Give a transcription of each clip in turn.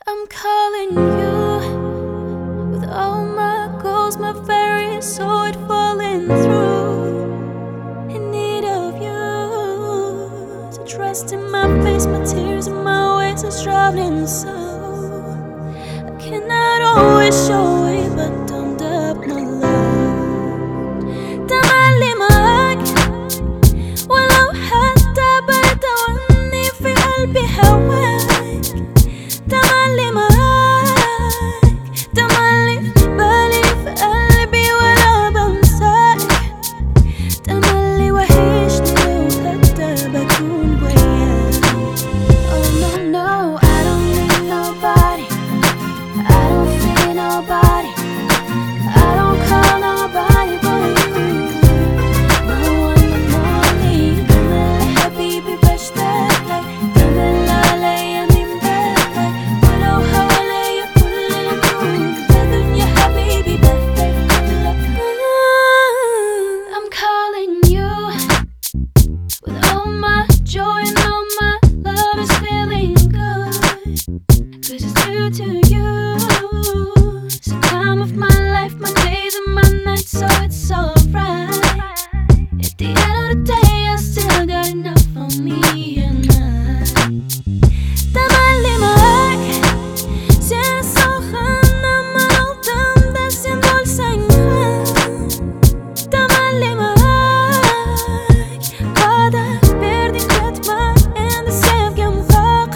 I'm calling you with all my goals, my very soul it falling through. In need of you to trust in my face, my tears and my ways are traveling so. I cannot always show it, but don't doubt my love. تملي معاك ولو حتى بتوني في قلبي هواك. تملي معاك تملي في بالي في قلبي ولا بنساك. تملي وحشني وحتى بكون وياك. Oh no no, I don't need nobody, I don't see nobody, I don't call nobody but you. No one and only. تملي حبيبي بشتاق لك، تملي عليا من بالك ولو حواليا كل الكون. الدنيا حبيبي بحبك لك. I'm calling you with all my joy and all my love is feeling good, 'cause it's due to you. It's the time of my life, my days and my nights, so it's alright. At the end of the day, I still got enough for me and I. تملي معاك siendo sojana maloltanda siendo el sangre. تملي معاك بعدك بردي كتمة and the same game فاق.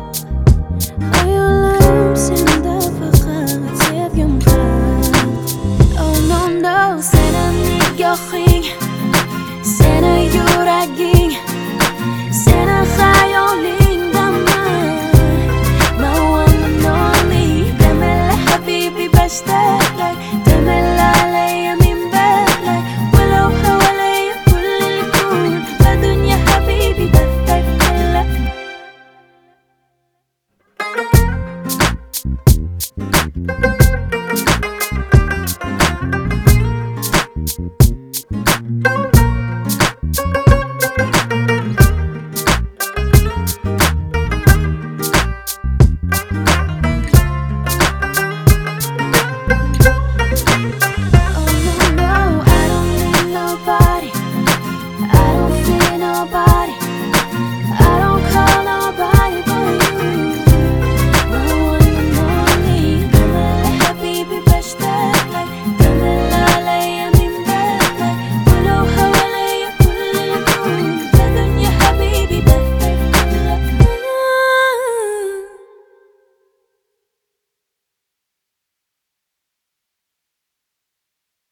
خيالهم سندا فخات سيف يوم خات. Oh no no, سنة نيجاخي سنة يوراجي سنة خيالين دمار. ما one and only. تملي حبيبي بشتاق لك، تملي عليا من بالك ولو حواليا كل الكون. الدنيا حبيبي بحبك لك.